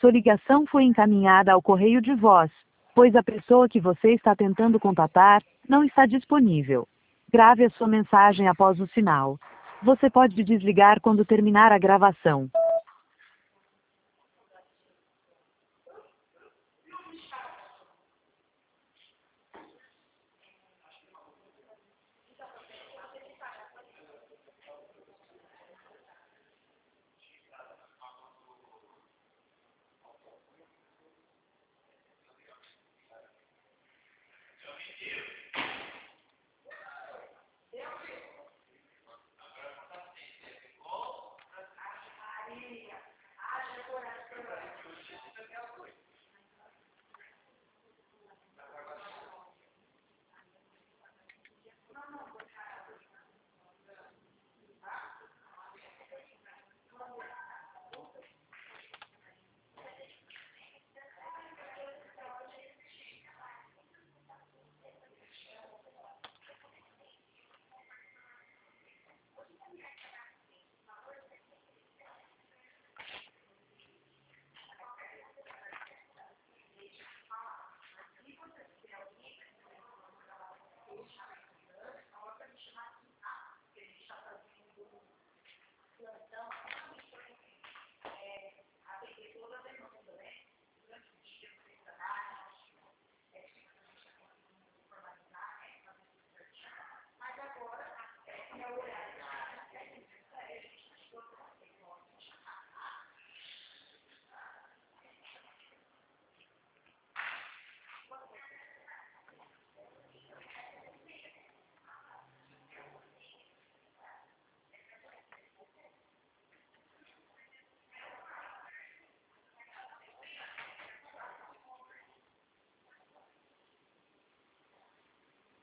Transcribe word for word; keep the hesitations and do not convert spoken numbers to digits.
Sua ligação foi encaminhada ao correio de voz, pois a pessoa que você está tentando contatar não está disponível. Grave a sua mensagem após o sinal. Você pode desligar quando terminar a gravação.